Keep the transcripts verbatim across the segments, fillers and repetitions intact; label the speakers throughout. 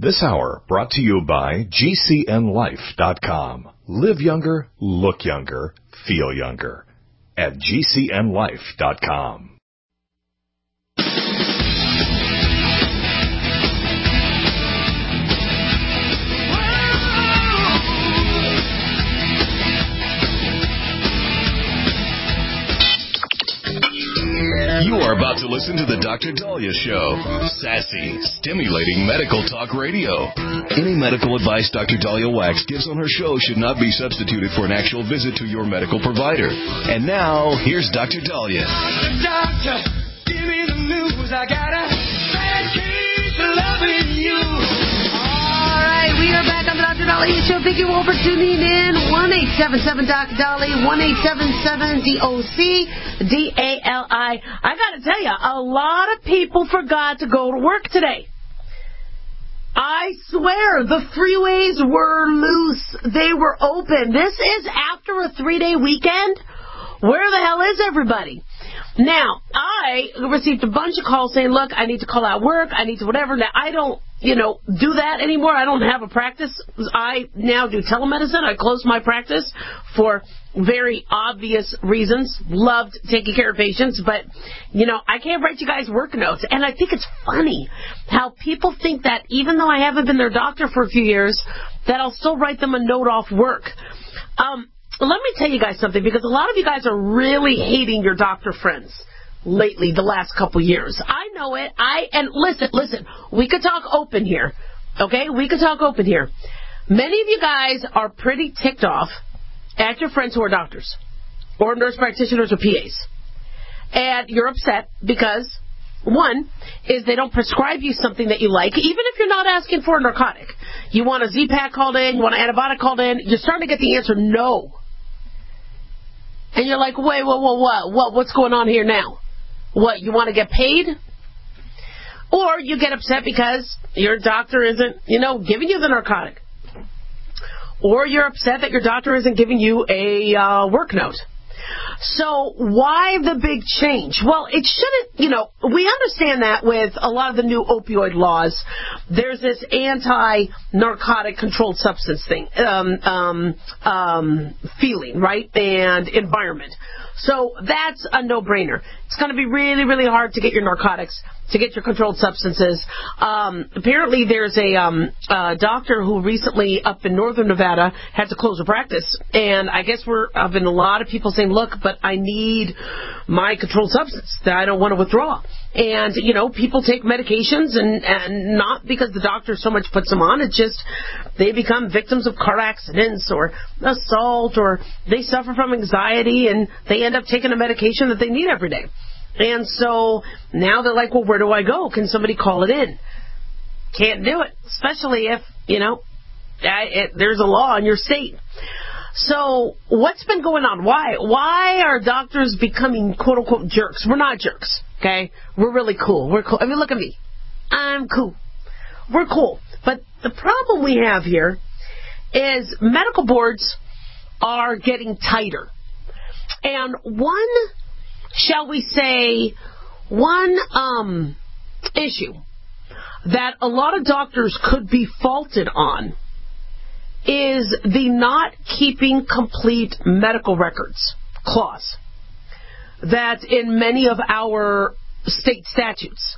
Speaker 1: This hour brought to you by G C N life dot com. Live younger, look younger, feel younger at G C N life dot com. You are about to listen to the Doctor Dahlia Show. Sassy, stimulating medical talk radio. Any medical advice Doctor Dahlia Wax gives on her show should not be substituted for an actual visit to your medical provider. And now, here's Doctor Dahlia.
Speaker 2: Doctor, give me the news. I got a bad case of loving you.
Speaker 3: All right, we are back on the Doctor Dahlia Show. Thank you all for tuning in. one eight seven seven D O C Dahlia, one eight seven seven D O C D A L I. I got to tell you, a lot of people forgot to go to work today. I swear, the freeways were loose. They were open. This is after a three-day weekend. Where the hell is everybody? Now, I received a bunch of calls saying, look, I need to call out work. I need to whatever. Now, I don't, you know, do that anymore. I don't have a practice. I now do telemedicine. I closed my practice for very obvious reasons. Loved taking care of patients. But, you know, I can't write you guys work notes. And I think it's funny how people think that even though I haven't been their doctor for a few years, that I'll still write them a note off work. Um... Let me tell you guys something, because a lot of you guys are really hating your doctor friends lately, the last couple years. I know it. I and listen, listen, we could talk open here, okay? We could talk open here. Many of you guys are pretty ticked off at your friends who are doctors or nurse practitioners or P As. And you're upset because, one, is they don't prescribe you something that you like, even if you're not asking for a narcotic. You want a Z-Pak called in, you want an antibiotic called in, you're starting to get the answer no. And you're like, wait, what, what, what, what, what's going on here now? What, you want to get paid? Or you get upset because your doctor isn't, you know, giving you the narcotic. Or you're upset that your doctor isn't giving you a uh, work note. So why the big change? Well, it shouldn't, you know, we understand that with a lot of the new opioid laws, there's this anti-narcotic controlled substance thing, um, um, um, feeling, right, and environment. So that's a no-brainer. It's going to be really, really hard to get your narcotics, to get your controlled substances. Um, apparently there's a um, uh, doctor who recently up in northern Nevada had to close a practice. And I guess we're have been a lot of people saying, look, but I need my controlled substance that I don't want to withdraw. And, you know, people take medications and, and not because the doctor so much puts them on. It's just they become victims of car accidents or assault, or they suffer from anxiety and they end up taking a medication that they need every day. And so now they're like, well, where do I go? Can somebody call it in? Can't do it, especially if, you know, it, there's a law in your state. So what's been going on? Why? Why are doctors becoming quote-unquote jerks? We're not jerks, okay? We're really cool. We're cool. I mean, look at me. I'm cool. We're cool. But the problem we have here is medical boards are getting tighter. And one, shall we say, one um, issue that a lot of doctors could be faulted on is the not keeping complete medical records clause that's in many of our state statutes.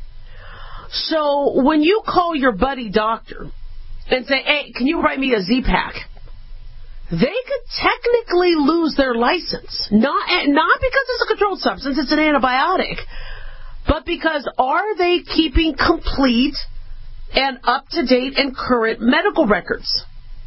Speaker 3: So when you call your buddy doctor and say, hey, can you write me a Z-Pak? They could technically lose their license. Not, not because it's a controlled substance, it's an antibiotic, but because are they keeping complete and up-to-date and current medical records?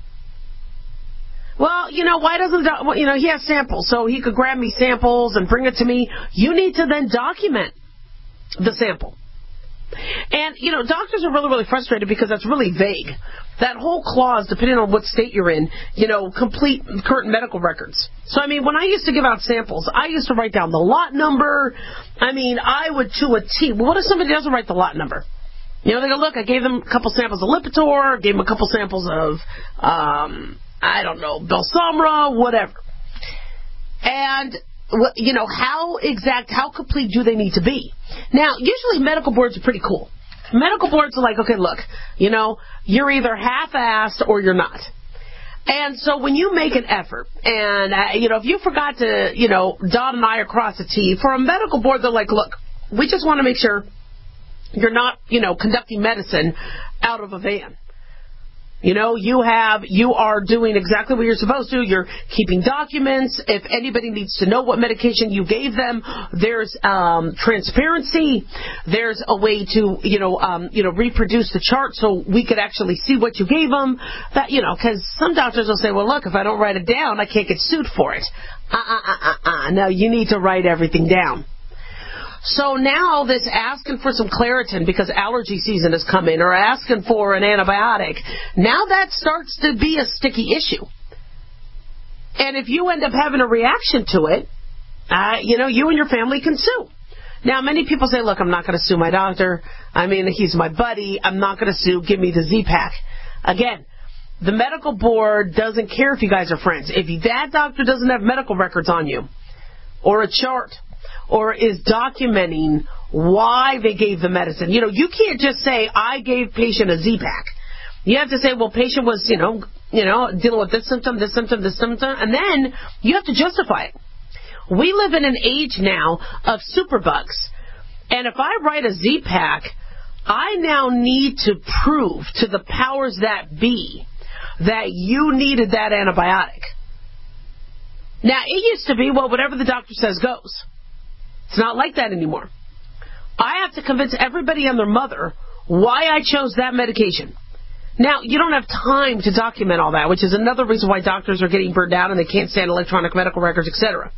Speaker 3: Well, you know, why doesn't, well, you know, he has samples, so he could grab me samples and bring it to me. You need to then document the sample. And, you know, doctors are really, really frustrated because that's really vague. That whole clause, depending on what state you're in, you know, complete current medical records. So, I mean, when I used to give out samples, I used to write down the lot number. I mean, I would to a T. Well, what if somebody doesn't write the lot number? You know, they go, look, I gave them a couple samples of Lipitor, gave them a couple samples of, um, I don't know, Belsomra, whatever. And, you know, how exact, how complete do they need to be? Now, usually medical boards are pretty cool. medical boards are like, okay, look, you know, you're either half-assed or you're not. And so when you make an effort, and, uh, you know, if you forgot to, you know, dot an I or cross a T, for a medical board, they're like, look, we just want to make sure you're not, you know, conducting medicine out of a van. You know, you have, you are doing exactly what you're supposed to. You're keeping documents. If anybody needs to know what medication you gave them, there's um, transparency. There's a way to, you know, um, you know, reproduce the chart so we could actually see what you gave them. That, you know, because some doctors will say, well, look, if I don't write it down, I can't get sued for it. Uh, uh, uh, uh, uh. No, you need to write everything down. So now this asking for some Claritin because allergy season has come in, or asking for an antibiotic, now that starts to be a sticky issue. And if you end up having a reaction to it, uh, you know, you and your family can sue. Now, many people say, look, I'm not going to sue my doctor. I mean, he's my buddy. I'm not going to sue. Give me the Z-Pak. Again, the medical board doesn't care if you guys are friends. If that doctor doesn't have medical records on you or a chart, or is documenting why they gave the medicine. You know, you can't just say, I gave patient a Z-Pak. You have to say, well, patient was, you know, you know, dealing with this symptom, this symptom, this symptom, and then you have to justify it. We live in an age now of superbugs, and if I write a Z-Pak, I now need to prove to the powers that be that you needed that antibiotic. Now, it used to be, well, whatever the doctor says goes. It's not like that anymore. I have to convince everybody and their mother why I chose that medication. Now, you don't have time to document all that, which is another reason why doctors are getting burned out and they can't stand electronic medical records, et cetera.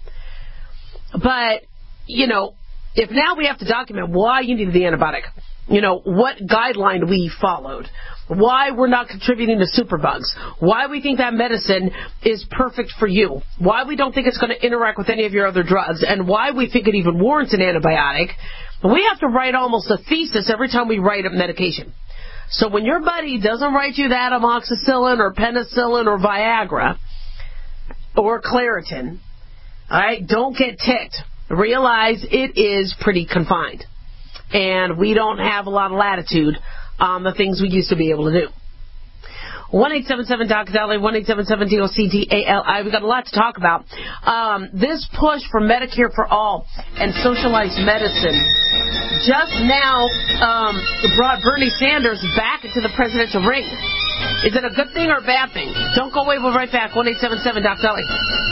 Speaker 3: But, you know, if now we have to document why you needed the antibiotic, you know, what guideline we followed, why we're not contributing to superbugs, why we think that medicine is perfect for you, why we don't think it's going to interact with any of your other drugs, and why we think it even warrants an antibiotic, we have to write almost a thesis every time we write a medication. So when your buddy doesn't write you that amoxicillin or penicillin or Viagra or Claritin, all right, don't get ticked. Realize it is pretty confined. And we don't have a lot of latitude on the things we used to be able to do. one eight seven seven D O C D A L I, one eight seven seven D O C D A L I. We've got a lot to talk about. Um, this push for Medicare for All and socialized medicine just now um, brought Bernie Sanders back into the presidential ring. Is it a good thing or a bad thing? Don't go away. We'll be right back. one eight seven seven D O C D A L I.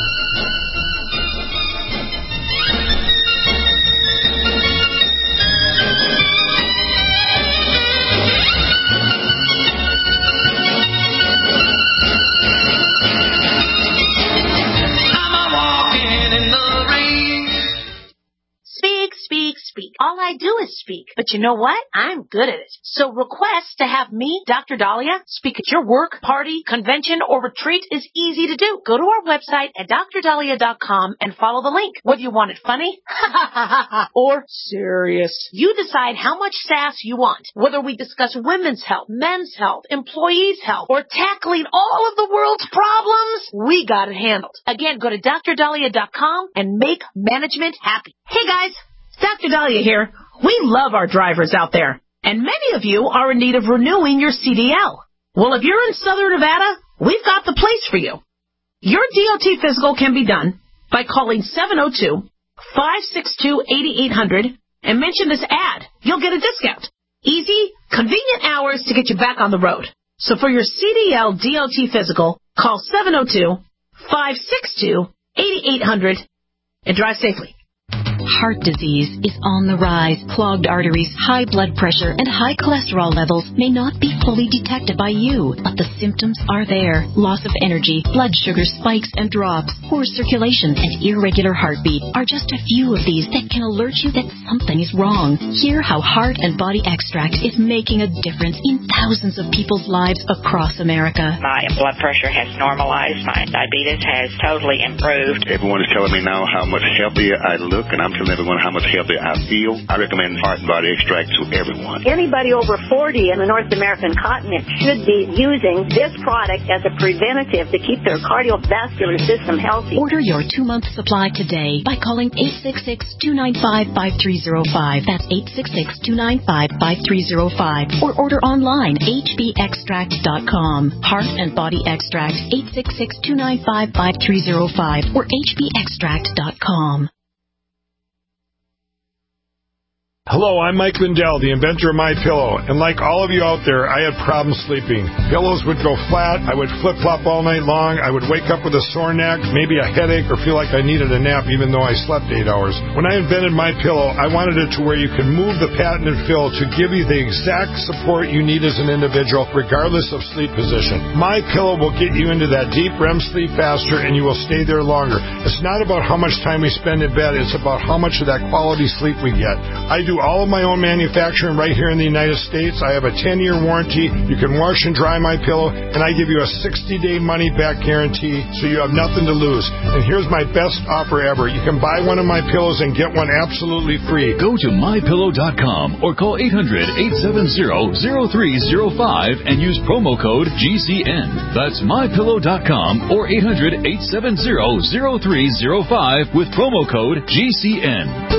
Speaker 4: Speak, speak. All I do is speak. But you know what? I'm good at it. So request to have me, Doctor Dahlia, speak at your work, party, convention, or retreat is easy to do. Go to our website at dr dahlia dot com and follow the link. Whether you want it funny or serious, you decide how much sass you want. Whether we discuss women's health, men's health, employees' health, or tackling all of the world's problems, we got it handled. Again, go to dr dahlia dot com and make management happy. Hey guys, Doctor Dahlia here. We love our drivers out there, and many of you are in need of renewing your C D L. Well, if you're in Southern Nevada, we've got the place for you. Your D O T physical can be done by calling seven oh two, five six two, eight eight zero zero and mention this ad. You'll get a discount. Easy, convenient hours to get you back on the road. So for your C D L D O T physical, call seven oh two, five six two, eight eight zero zero and drive safely.
Speaker 5: Heart disease is on the rise. Clogged arteries, high blood pressure, and high cholesterol levels may not be fully detected by you, but the symptoms are there. Loss of energy, blood sugar spikes and drops, poor circulation, and irregular heartbeat are just a few of these that can alert you that something is wrong. Hear how Heart and Body Extract is making a difference in thousands of people's lives across America.
Speaker 6: My blood pressure has normalized. My diabetes has totally improved.
Speaker 7: Everyone is telling me now how much healthier I look, and I'm
Speaker 6: telling everyone how much healthier I feel. I recommend Heart and Body Extract to everyone.
Speaker 7: Anybody over forty in the North American continent should be using this product as a preventative to keep their cardiovascular system healthy.
Speaker 5: Order your two-month supply today by calling eight six six, two nine five, five three zero five. That's eight six six, two nine five, five three zero five. Or order online, h b extract dot com. Heart and Body Extract, eight six six, two nine five, five three zero five or h b extract dot com.
Speaker 8: Hello, I'm Mike Lindell, the inventor of MyPillow, and like all of you out there, I had problems sleeping. Pillows would go flat, I would flip-flop all night long, I would wake up with a sore neck, maybe a headache, or feel like I needed a nap even though I slept eight hours. When I invented MyPillow, I wanted it to where you can move the patented fill to give you the exact support you need as an individual, regardless of sleep position. MyPillow will get you into that deep R E M sleep faster, and you will stay there longer. It's not about how much time we spend in bed, it's about how much of that quality sleep we get. I do all of my own manufacturing right here in the United States. I have a ten-year warranty. You can wash and dry my pillow, and I give you a sixty-day money-back guarantee, so you have nothing to lose. And here's my best offer ever. You can buy one of my pillows and get one absolutely free.
Speaker 9: Go to my pillow dot com or call eight hundred, eight seven zero, zero three zero five and use promo code G C N. That's my pillow dot com or eight hundred, eight seven zero, zero three zero five with promo code G C N.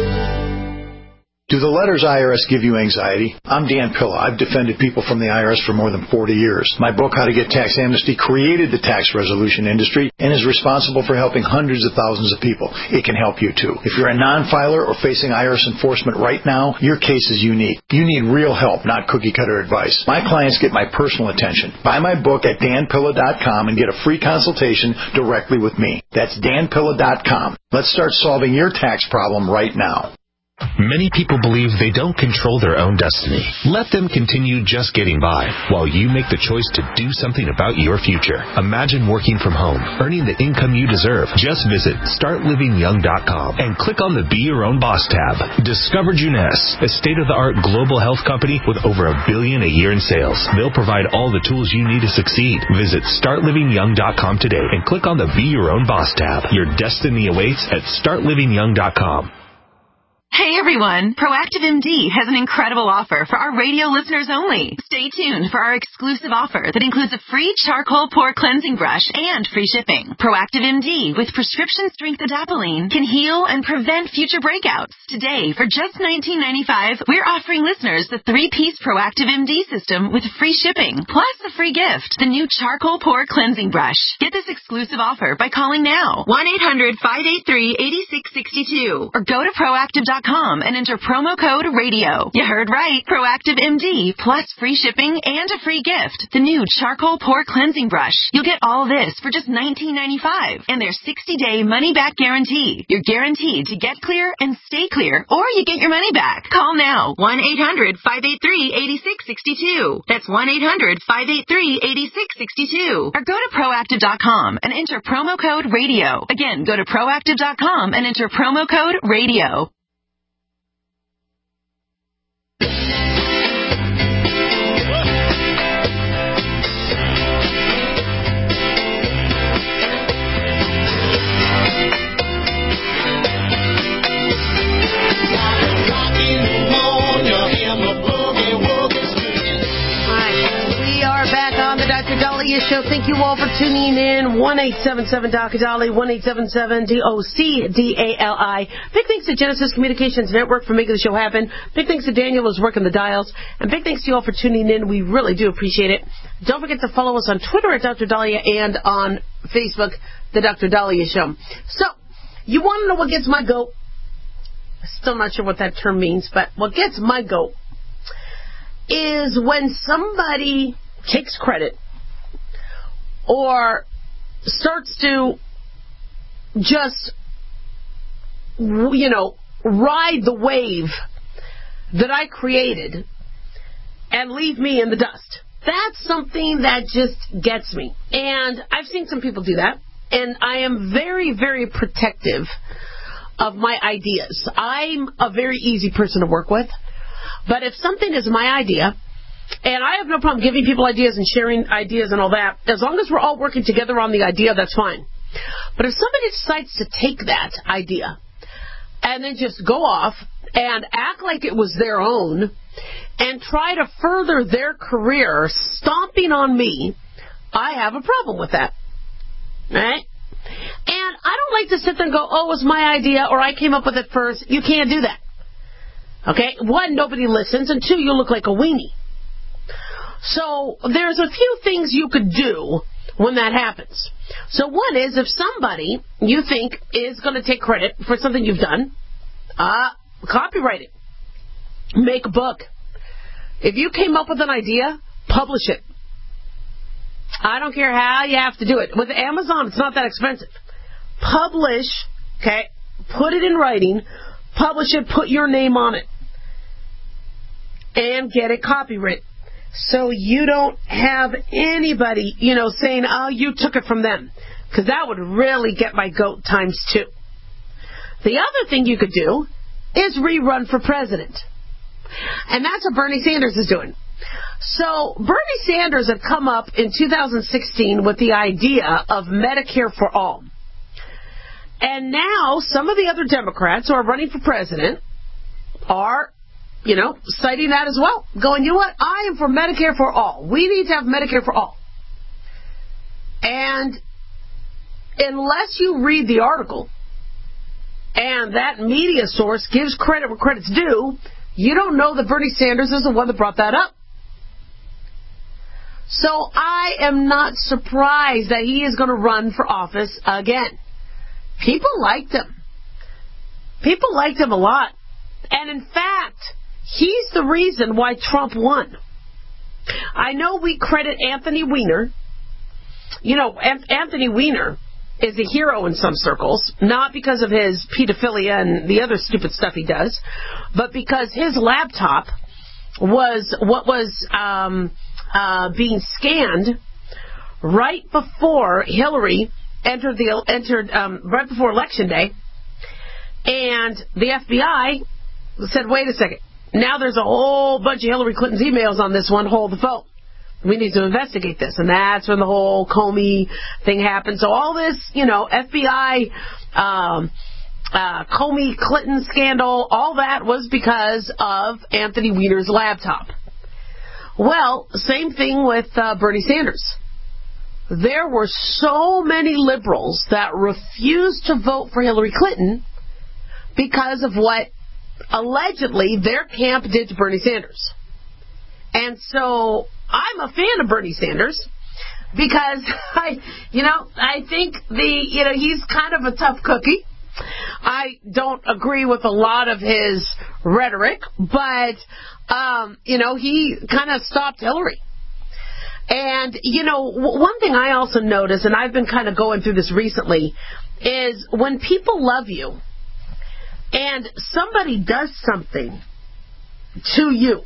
Speaker 10: Do the letters I R S give you anxiety? I'm Dan Pilla. I've defended people from the I R S for more than forty years. My book, How to Get Tax Amnesty, created the tax resolution industry and is responsible for helping hundreds of thousands of people. It can help you, too. If you're a non-filer or facing I R S enforcement right now, your case is unique. You need real help, not cookie-cutter advice. My clients get my personal attention. Buy my book at dan pilla dot com and get a free consultation directly with me. That's dan pilla dot com. Let's start solving your tax problem right now.
Speaker 11: Many people believe they don't control their own destiny. Let them continue just getting by while you make the choice to do something about your future. Imagine working from home, earning the income you deserve. Just visit start living young dot com and click on the Be Your Own Boss tab. Discover Juness, a state-of-the-art global health company with over a billion a year in sales. They'll provide all the tools you need to succeed. Visit start living young dot com today and click on the Be Your Own Boss tab. Your destiny awaits at start living young dot com.
Speaker 12: Hey everyone, Proactive M D has an incredible offer for our radio listeners only. Stay tuned for our exclusive offer that includes a free charcoal pore cleansing brush and free shipping. Proactive M D with prescription strength adapalene can heal and prevent future breakouts. Today, for just nineteen ninety-five dollars, we're offering listeners the three-piece Proactive M D system with free shipping, plus a free gift, the new charcoal pore cleansing brush. Get this exclusive offer by calling now, one eight hundred, five eight three, eight six six two, or go to proactive dot com and enter promo code radio. You heard right. Proactive M D plus free shipping and a free gift. The new charcoal pore cleansing brush. You'll get all this for just nineteen ninety-five dollars and their sixty-day money-back guarantee. You're guaranteed to get clear and stay clear, or you get your money back. Call now. one eight hundred, five eight three, eight six six two. That's one eight hundred, five eight three, eight six six two. Or go to proactive dot com and enter promo code radio. Again, go to proactive dot com and enter promo code radio.
Speaker 3: Show. Thank you all for tuning in. one eight seven seven D O C Dali, one eight seven seven D O C D A L I. Big thanks to Genesis Communications Network for making the show happen. Big thanks to Daniel who's working the dials. And big thanks to you all for tuning in. We really do appreciate it. Don't forget to follow us on Twitter at Doctor Dahlia and on Facebook, The Doctor Dahlia Show. So, you want to know what gets my goat? Still not sure what that term means, but what gets my goat is when somebody takes credit or starts to just, you know, ride the wave that I created and leave me in the dust. That's something that just gets me. And I've seen some people do that. And I am very, very protective of my ideas. I'm a very easy person to work with. But if something is my idea, and I have no problem giving people ideas and sharing ideas and all that, as long as we're all working together on the idea, that's fine. But if somebody decides to take that idea and then just go off and act like it was their own and try to further their career stomping on me, I have a problem with that. Right? And I don't like to sit there and go, oh, it was my idea or I came up with it first. You can't do that. Okay? One, nobody listens, and two, you look like a weenie. So there's a few things you could do when that happens. So one is, if somebody you think is going to take credit for something you've done, uh, copyright it. Make a book. If you came up with an idea, publish it. I don't care how you have to do it. With Amazon, it's not that expensive. Publish, okay, put it in writing, publish it, put your name on it, and get it copyrighted. So you don't have anybody, you know, saying, oh, you took it from them. Because that would really get my goat times two. The other thing you could do is rerun for president. And that's what Bernie Sanders is doing. So Bernie Sanders had come up in two thousand sixteen with the idea of Medicare for all. And now some of the other Democrats who are running for president are, you know, citing that as well. Going, you know what? I am for Medicare for all. We need to have Medicare for all. And unless you read the article and that media source gives credit where credit's due, you don't know that Bernie Sanders is the one that brought that up. So I am not surprised that he is going to run for office again. People liked him. People liked him a lot. And in fact, he's the reason why Trump won. I know we credit Anthony Weiner. You know, Anthony Weiner is a hero in some circles, not because of his pedophilia and the other stupid stuff he does, but because his laptop was what was um, uh, being scanned right before Hillary entered the entered um, right before Election Day, and the F B I said, "Wait a second! Now there's a whole bunch of Hillary Clinton's emails on this one. Hold the phone. We need to investigate this." And that's when the whole Comey thing happened. So all this, you know, F B I, um, uh, Comey Clinton scandal, all that was because of Anthony Weiner's laptop. Well, same thing with uh, Bernie Sanders. There were so many liberals that refused to vote for Hillary Clinton because of what allegedly their camp did to Bernie Sanders. And so I'm a fan of Bernie Sanders because I, you know, I think the, you know, he's kind of a tough cookie. I don't agree with a lot of his rhetoric, but, um, you know, he kind of stopped Hillary. And, you know, one thing I also notice, and I've been kind of going through this recently, is when people love you and somebody does something to you,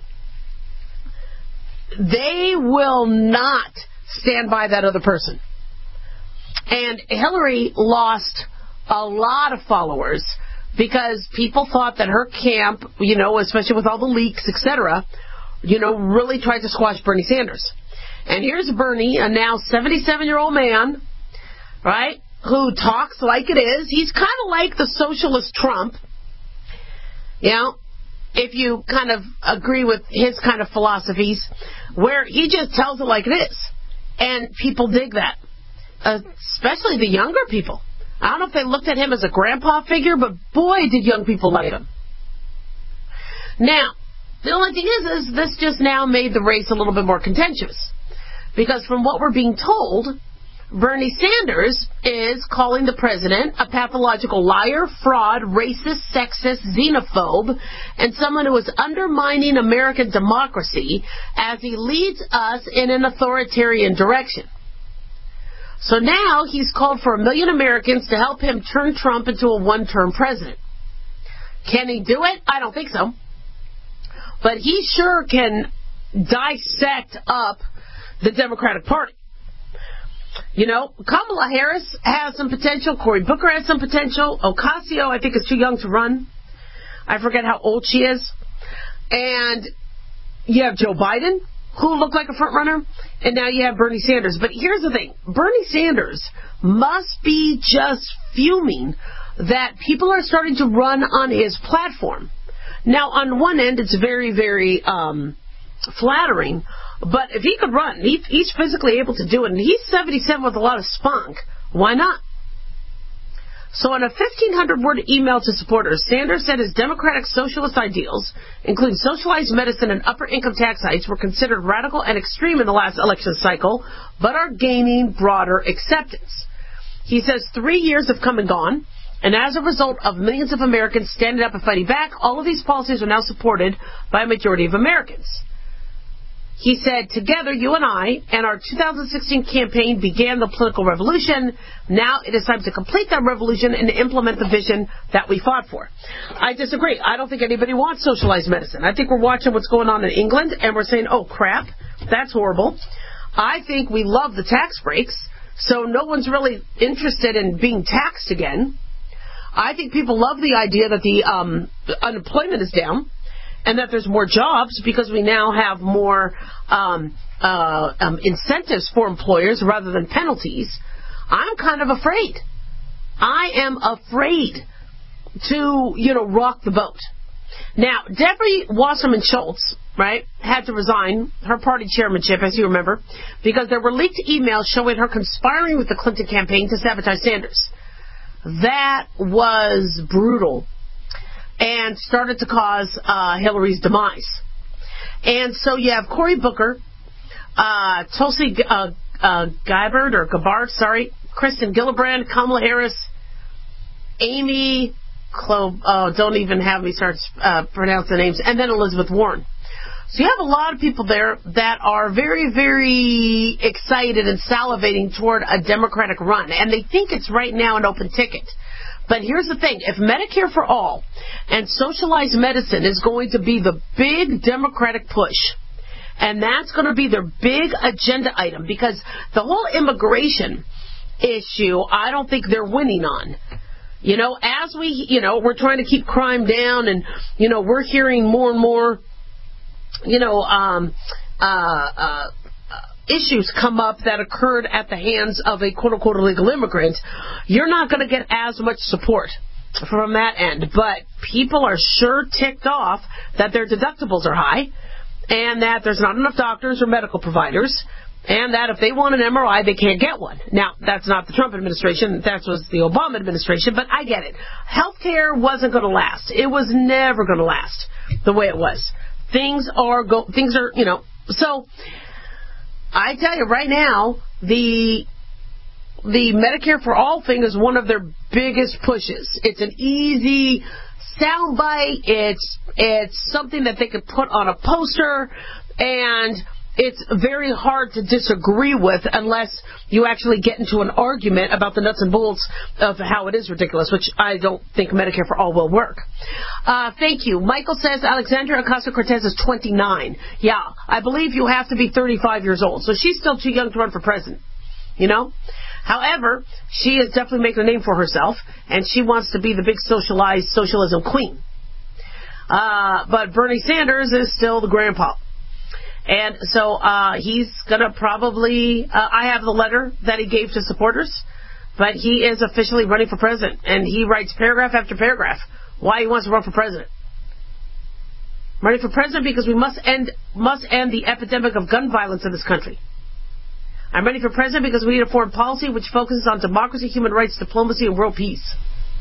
Speaker 3: they will not stand by that other person. And Hillary lost a lot of followers because people thought that her camp, you know, especially with all the leaks, et cetera, you know, really tried to squash Bernie Sanders. And here's Bernie, a now seventy-seven-year-old man, right, who talks like it is. He's kind of like the socialist Trump, you know, if you kind of agree with his kind of philosophies, where he just tells it like it is. And people dig that, uh, especially the younger people. I don't know if they looked at him as a grandpa figure, but boy, did young people like him. Now, the only thing is, is this just now made the race a little bit more contentious. Because from what we're being told, Bernie Sanders is calling the president a pathological liar, fraud, racist, sexist, xenophobe, and someone who is undermining American democracy as he leads us in an authoritarian direction. So now he's called for a million Americans to help him turn Trump into a one-term president. Can he do it? I don't think so. But he sure can dissect up the Democratic Party. You know, Kamala Harris has some potential. Cory Booker has some potential. Ocasio, I think, is too young to run. I forget how old she is. And you have Joe Biden, who looked like a front runner. And now you have Bernie Sanders. But here's the thing. Bernie Sanders must be just fuming that people are starting to run on his platform. Now, on one end, it's very, very um, flattering, but if he could run, he, he's physically able to do it, and he's seventy-seven with a lot of spunk, why not? So in a fifteen hundred word email to supporters, Sanders said his democratic socialist ideals, including socialized medicine and upper income tax hikes, were considered radical and extreme in the last election cycle, but are gaining broader acceptance. He says three years have come and gone, and as a result of millions of Americans standing up and fighting back, all of these policies are now supported by a majority of Americans. He said, together, you and I and our two thousand sixteen campaign began the political revolution. Now it is time to complete that revolution and implement the vision that we fought for. I disagree. I don't think anybody wants socialized medicine. I think we're watching what's going on in England, and we're saying, oh, crap, that's horrible. I think we love the tax breaks, so no one's really interested in being taxed again. I think people love the idea that the um, unemployment is down, and that there's more jobs because we now have more um, uh, um, incentives for employers rather than penalties. I'm kind of afraid. I am afraid to, you know, rock the boat. Now, Debbie Wasserman Schultz, right, had to resign her party chairmanship, as you remember, because there were leaked emails showing her conspiring with the Clinton campaign to sabotage Sanders. That was brutal, and started to cause uh, Hillary's demise. And so you have Cory Booker, uh, Tulsi uh, uh, Gabbard, or Gabbard, sorry, Kristen Gillibrand, Kamala Harris, Amy, Clo- oh, don't even have me start uh, pronounce the names, and then Elizabeth Warren. So you have a lot of people there that are very, very excited and salivating toward a Democratic run, and they think it's right now an open ticket. But here's the thing. If Medicare for All and socialized medicine is going to be the big Democratic push, and that's going to be their big agenda item, because the whole immigration issue, I don't think they're winning on. You know, as we, you know, we're trying to keep crime down, and, you know, we're hearing more and more, you know, um, uh, uh, issues come up that occurred at the hands of a quote-unquote illegal immigrant, you're not going to get as much support from that end. But people are sure ticked off that their deductibles are high, and that there's not enough doctors or medical providers, and that if they want an M R I, they can't get one. Now, that's not the Trump administration. That was the Obama administration, but I get it. Healthcare wasn't going to last. It was never going to last the way it was. Things are, go- things are, you know, so I tell you right now, the the Medicare for All thing is one of their biggest pushes. It's an easy soundbite. It's it's something that they could put on a poster, and it's very hard to disagree with unless you actually get into an argument about the nuts and bolts of how it is ridiculous, which I don't think Medicare for All will work. Uh, thank you. Michael says Alexandria Ocasio-Cortez is twenty-nine. Yeah, I believe you have to be thirty-five years old, so she's still too young to run for president, you know? However, she is definitely making a name for herself, and she wants to be the big socialized socialism queen. Uh, but Bernie Sanders is still the grandpa. And so uh, he's going to probably, uh, I have the letter that he gave to supporters, but he is officially running for president. And he writes paragraph after paragraph why he wants to run for president. Running for president because we must end, must end the epidemic of gun violence in this country. I'm running for president because we need a foreign policy which focuses on democracy, human rights, diplomacy, and world peace.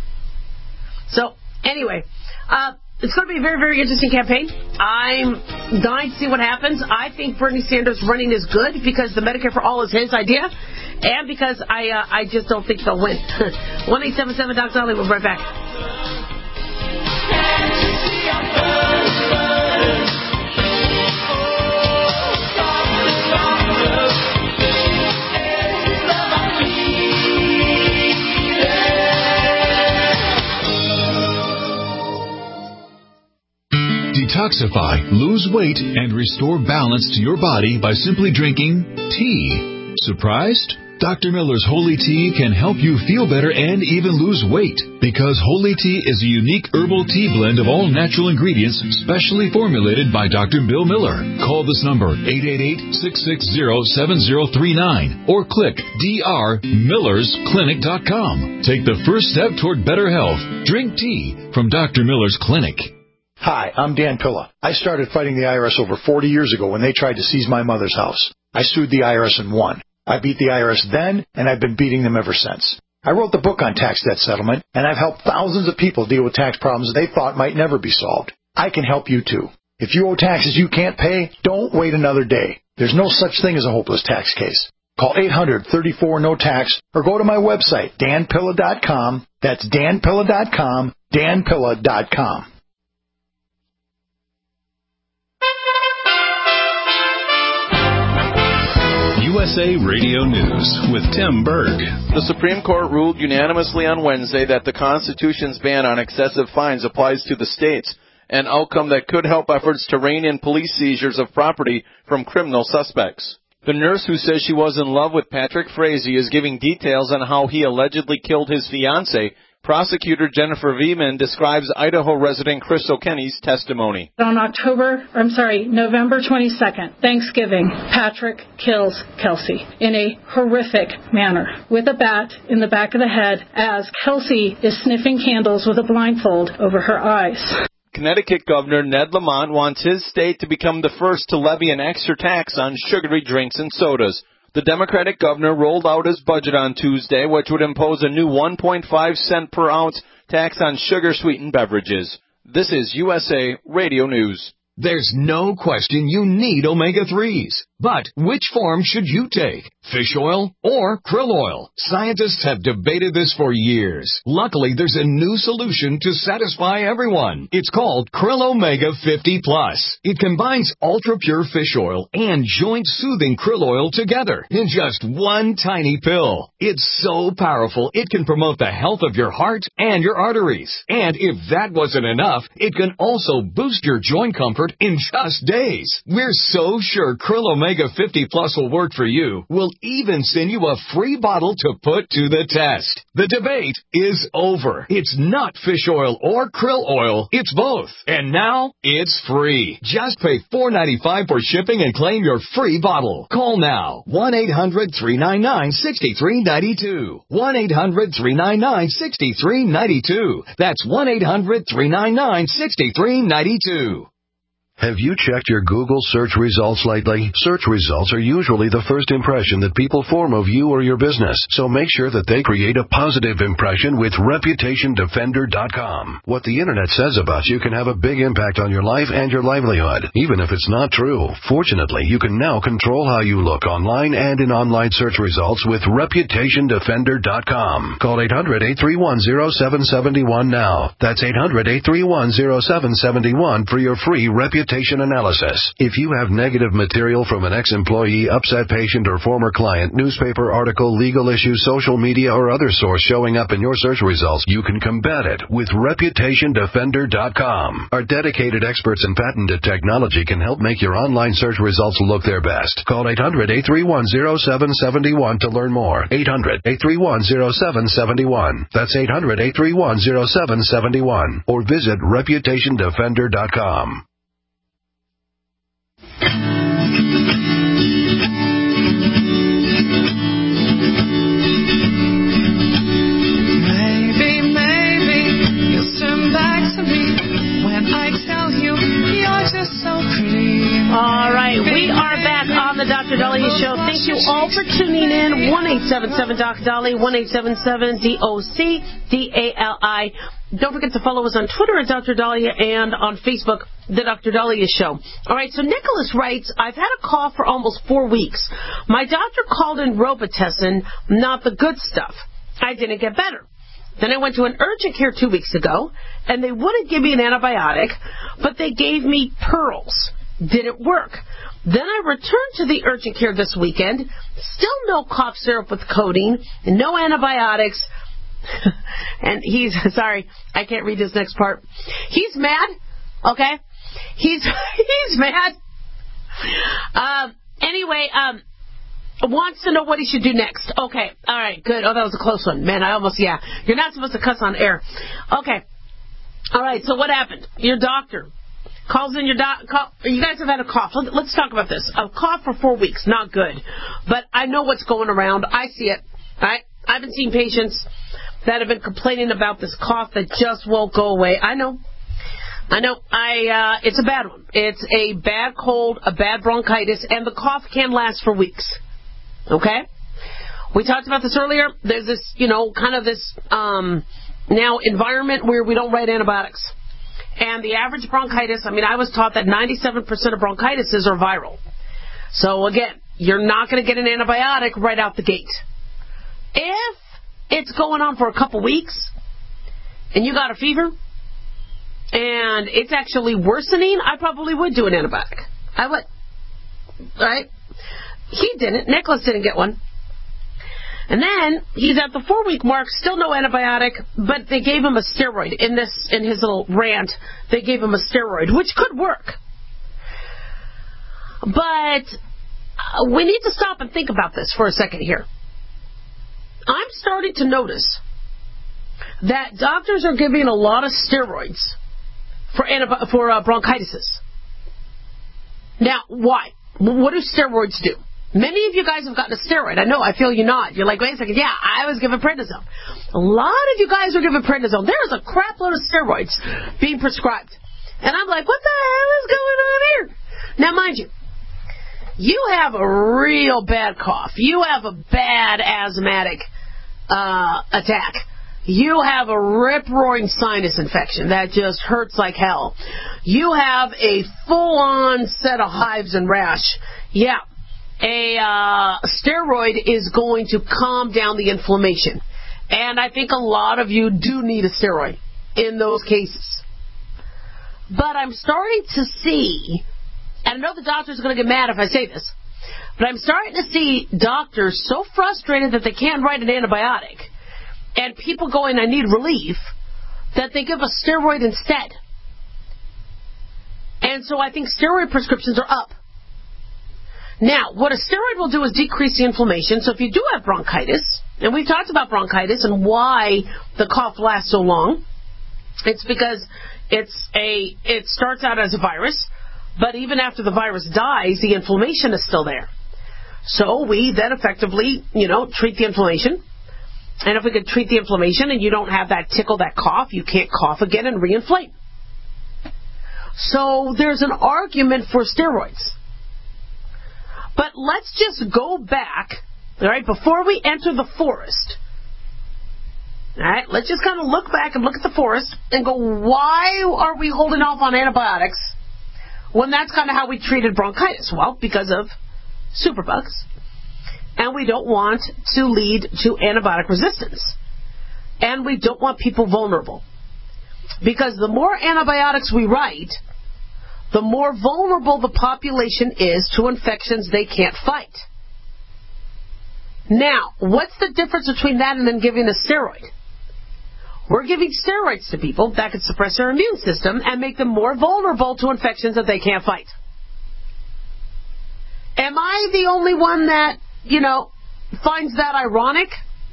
Speaker 3: So, anyway, uh, it's going to be a very, very interesting campaign. I'm dying to see what happens. I think Bernie Sanders running is good because the Medicare for All is his idea, and because I uh, I just don't think they'll win. one eight seven seven Doctor Dolly. We'll be right back.
Speaker 9: Detoxify, lose weight, and restore balance to your body by simply drinking tea. Surprised? Doctor Miller's Holy Tea can help you feel better and even lose weight, because Holy Tea is a unique herbal tea blend of all natural ingredients specially formulated by Doctor Bill Miller. Call this number, eight eight eight, six six zero, seven zero three nine, or click d r millers clinic dot com. Take the first step toward better health. Drink tea from Doctor Miller's Clinic.
Speaker 10: Hi, I'm Dan Pilla. I started fighting the I R S over forty years ago when they tried to seize my mother's house. I sued the I R S and won. I beat the I R S then, and I've been beating them ever since. I wrote the book on tax debt settlement, and I've helped thousands of people deal with tax problems they thought might never be solved. I can help you too. If you owe taxes you can't pay, don't wait another day. There's no such thing as a hopeless tax case. Call eight hundred, thirty-four, no tax, or go to my website, dan pilla dot com. That's dan pilla dot com, dan pilla dot com.
Speaker 1: U S A Radio News with Tim Berg.
Speaker 13: The Supreme Court ruled unanimously on Wednesday that the Constitution's ban on excessive fines applies to the states, an outcome that could help efforts to rein in police seizures of property from criminal suspects. The nurse who says she was in love with Patrick Frazee is giving details on how he allegedly killed his fiancée. Prosecutor Jennifer Veman describes Idaho resident Chris O'Kenny's testimony.
Speaker 14: On October, I'm sorry, November twenty-second, Thanksgiving, Patrick kills Kelsey in a horrific manner with a bat in the back of the head as Kelsey is sniffing candles with a blindfold over her eyes.
Speaker 13: Connecticut Governor Ned Lamont wants his state to become the first to levy an extra tax on sugary drinks and sodas. The Democratic governor rolled out his budget on Tuesday, which would impose a new one point five cent per ounce tax on sugar-sweetened beverages. This is U S A Radio News.
Speaker 15: There's no question you need omega threes. But which form should you take? Fish oil or krill oil? Scientists have debated this for years. Luckily, there's a new solution to satisfy everyone. It's called Krill Omega fifty plus. It combines ultra-pure fish oil and joint-soothing krill oil together in just one tiny pill. It's so powerful, it can promote the health of your heart and your arteries. And if that wasn't enough, it can also boost your joint comfort in just days. We're so sure Krill Omega fifty plus will work for you. We'll even send you a free bottle to put to the test. The debate is over. It's not fish oil or krill oil. It's both. And now it's free. Just pay four dollars and ninety-five cents for shipping and claim your free bottle. Call now. one eight hundred, three nine nine, six three nine two. one eight hundred, three nine nine, six three nine two. That's one eight hundred, three nine nine, six three nine two.
Speaker 16: Have you checked your Google search results lately? Search results are usually the first impression that people form of you or your business, so make sure that they create a positive impression with reputation defender dot com. What the internet says about you can have a big impact on your life and your livelihood, even if it's not true. Fortunately, you can now control how you look online and in online search results with reputation defender dot com. Call eight hundred, eight three one, zero seven seven one now. That's eight hundred, eight three one, zero seven seven one for your free reputation analysis. If you have negative material from an ex-employee, upset patient, or former client, newspaper article, legal issue, social media, or other source showing up in your search results, you can combat it with reputation defender dot com. Our dedicated experts in patented technology can help make your online search results look their best. Call eight hundred, eight three one, zero seven seven one to learn more. eight hundred, eight three one, zero seven seven one. That's eight hundred, eight three one, zero seven seven one. Or visit reputation defender dot com.
Speaker 2: Maybe, maybe you'll turn back to me when I tell you you're just so pretty.
Speaker 3: All right, we are back on the Doctor Dahlia Show. Thank you all for tuning in. one eight seven seven D O C Dahlia, one eight seven seven D O C D A L I. Don't forget to follow us on Twitter at Doctor Dahlia and on Facebook, The Doctor Dahlia Show. All right, so Nicholas writes, I've had a cough for almost four weeks. My doctor called in Robitussin, not the good stuff. I didn't get better. Then I went to an urgent care two weeks ago, and they wouldn't give me an antibiotic, but they gave me Pearls. Didn't work. Then I returned to the urgent care this weekend, still no cough syrup with codeine, and no antibiotics. And he's, sorry, I can't read this next part. He's mad, okay? He's he's mad. Um, anyway, um, wants to know what he should do next. Okay, all right, good. Oh, that was a close one. Man, I almost, yeah. You're not supposed to cuss on air. Okay. All right, so what happened? Your doctor calls in your doc. Call, you guys have had a cough. Let, let's talk about this. A cough for four weeks, not good. But I know what's going around. I see it. Right? I've been seeing patients that have been complaining about this cough that just won't go away. I know. I know. I. Uh, it's a bad one. It's a bad cold, a bad bronchitis, and the cough can last for weeks. Okay? We talked about this earlier. There's this, you know, kind of this um, now environment where we don't write antibiotics. And the average bronchitis, I mean, I was taught that ninety-seven percent of bronchitises are viral. So, again, you're not going to get an antibiotic right out the gate. If it's going on for a couple weeks and you got a fever and it's actually worsening, I probably would do an antibiotic. I would. Right? He didn't. Nicholas didn't get one. And then he's at the four-week mark, still no antibiotic, but they gave him a steroid. In this, in his little rant, they gave him a steroid, which could work. But we need to stop and think about this for a second here. I'm starting to notice that doctors are giving a lot of steroids for antibi- for uh, bronchitis. Now, why? What do steroids do? Many of you guys have gotten a steroid. I know, I feel you nod. You're like, wait a second, yeah, I was given prednisone. A lot of you guys are given prednisone. There's a crap load of steroids being prescribed. And I'm like, what the hell is going on here? Now, mind you, you have a real bad cough. You have a bad asthmatic uh, attack. You have a rip-roaring sinus infection that just hurts like hell. You have a full-on set of hives and rash. Yeah. A uh, steroid is going to calm down the inflammation. And I think a lot of you do need a steroid in those cases. But I'm starting to see, and I know the doctors are going to get mad if I say this, but I'm starting to see doctors so frustrated that they can't write an antibiotic, and people going, I need relief, that they give a steroid instead. And so I think steroid prescriptions are up. Now, what a steroid will do is decrease the inflammation. So if you do have bronchitis, and we've talked about bronchitis and why the cough lasts so long, it's because it's a it starts out as a virus, but even after the virus dies, the inflammation is still there. So we then effectively, you know, treat the inflammation. And if we could treat the inflammation and you don't have that tickle, that cough, you can't cough again and reinflate. So there's an argument for steroids. But let's just go back, all right, before we enter the forest. All right, let's just kind of look back and look at the forest and go, why are we holding off on antibiotics when that's kind of how we treated bronchitis? Well, because of superbugs. And we don't want to lead to antibiotic resistance. And we don't want people vulnerable. Because the more antibiotics we write, the more vulnerable the population is to infections they can't fight. Now, what's the difference between that and then giving a steroid? We're giving steroids to people that could suppress their immune system and make them more vulnerable to infections that they can't fight. Am I the only one that, you know, finds that ironic?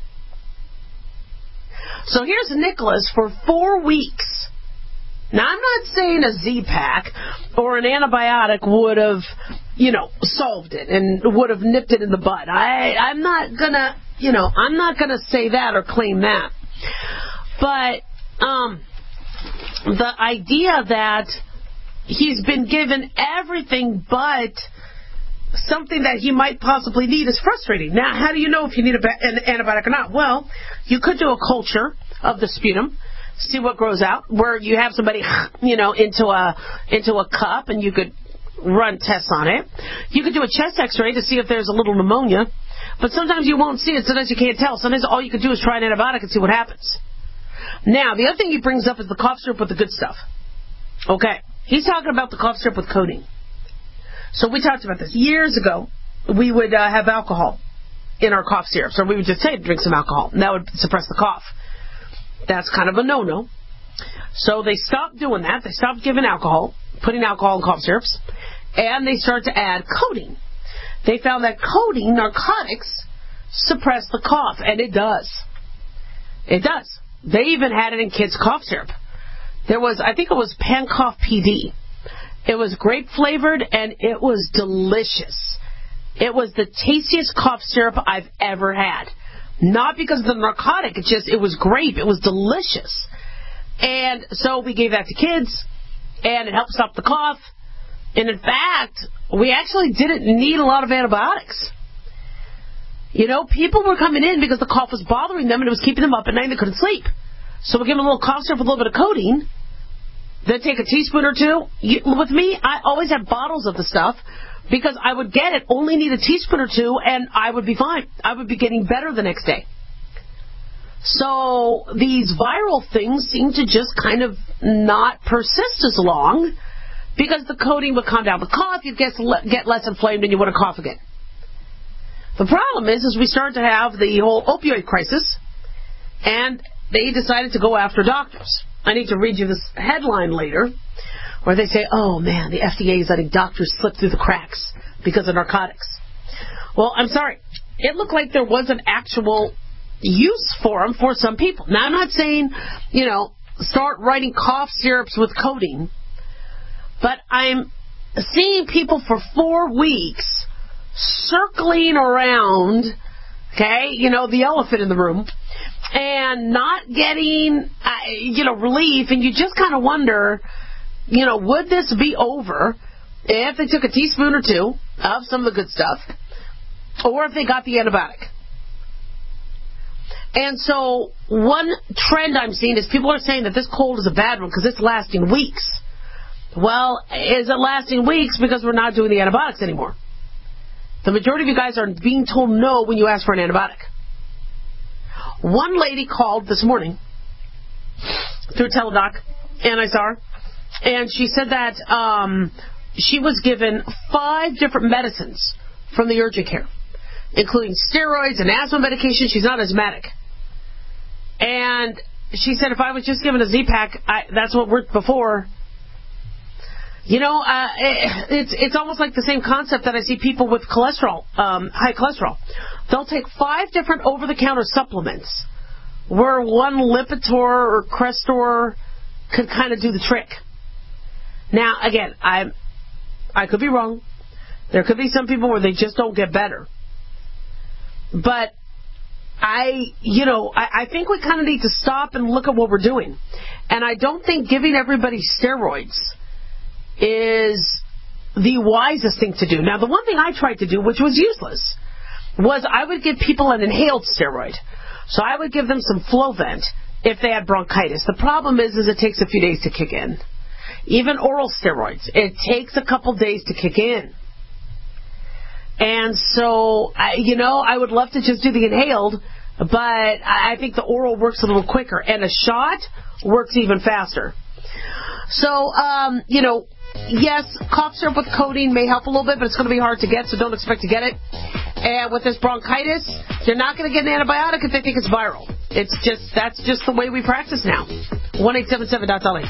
Speaker 3: So here's Nicholas for four weeks. Now, I'm not saying a Z-Pack or an antibiotic would have, you know, solved it and would have nipped it in the bud. I, I'm not going to, you know, I'm not going to say that or claim that. But um, the idea that he's been given everything but something that he might possibly need is frustrating. Now, how do you know if you need a ba- an antibiotic or not? Well, you could do a culture of the sputum, see what grows out, where you have somebody, you know, into a into a cup, and you could run tests on it. You could do a chest x-ray to see if there's a little pneumonia, but sometimes you won't see it, sometimes you can't tell. Sometimes all you can do is try an antibiotic and see what happens. Now, the other thing he brings up is the cough syrup with the good stuff. Okay, he's talking about the cough syrup with codeine. So we talked about this. Years ago, we would uh, have alcohol in our cough syrup, so we would just say, drink some alcohol, and that would suppress the cough. That's kind of a no-no. So they stopped doing that. They stopped giving alcohol, putting alcohol in cough syrups, and they started to add codeine. they found that codeine, narcotics, suppress the cough, and it does. It does. They even had it in kids' cough syrup. There was, I think it was Pancough P D. It was grape flavored, and it was delicious. It was the tastiest cough syrup I've ever had. Not because of the narcotic, it just, it was grape. It was delicious. And so we gave that to kids, and it helped stop the cough. And in fact, we actually didn't need a lot of antibiotics. You know, people were coming in because the cough was bothering them and it was keeping them up at night and they couldn't sleep. So we give them a little cough syrup with a little bit of codeine. Then take a teaspoon or two. You, with me, I always had bottles of the stuff because I would get it, only need a teaspoon or two, and I would be fine. I would be getting better the next day. So these viral things seem to just kind of not persist as long because the codeine would calm down the cough, you'd get, get less inflamed, and you wouldn't cough again. The problem is, is we started to have the whole opioid crisis, and they decided to go after doctors. I need to read you this headline later, where they say, oh man, the F D A is letting doctors slip through the cracks because of narcotics. Well, I'm sorry. It looked like there was an actual use for them for some people. Now, I'm not saying, you know, start writing cough syrups with codeine, but I'm seeing people for four weeks circling around, okay, you know, the elephant in the room, and not getting, uh, you know, relief, and you just kind of wonder, you know, would this be over if they took a teaspoon or two of some of the good stuff, or if they got the antibiotic? And so one trend I'm seeing is people are saying that this cold is a bad one because it's lasting weeks. Well, is it lasting weeks because we're not doing the antibiotics anymore? The majority of you guys are being told no when you ask for an antibiotic. One lady called this morning through Teledoc, and I saw her, and she said that um, she was given five different medicines from the urgent care, including steroids and asthma medication. She's not asthmatic. And she said if I was just given a Z-Pak, I, that's what worked before. You know, uh, it, it's it's almost like the same concept that I see people with cholesterol, um, high cholesterol. They'll take five different over-the-counter supplements where one Lipitor or Crestor could kind of do the trick. Now, again, I I could be wrong. There could be some people where they just don't get better. But I, you know, I, I think we kind of need to stop and look at what we're doing. And I don't think giving everybody steroids is the wisest thing to do. Now, the one thing I tried to do, which was useless, was I would give people an inhaled steroid. So I would give them some Flovent if they had bronchitis. The problem is, is it takes a few days to kick in. Even oral steroids, it takes a couple days to kick in. And so, I, you know, I would love to just do the inhaled, but I think the oral works a little quicker. And a shot works even faster. So, um, you know, yes, cough syrup with codeine may help a little bit, but it's going to be hard to get, so don't expect to get it. And with this bronchitis, you're not going to get an antibiotic if they think it's viral. It's just, that's just the way we practice now. one eight seven seven dot L A.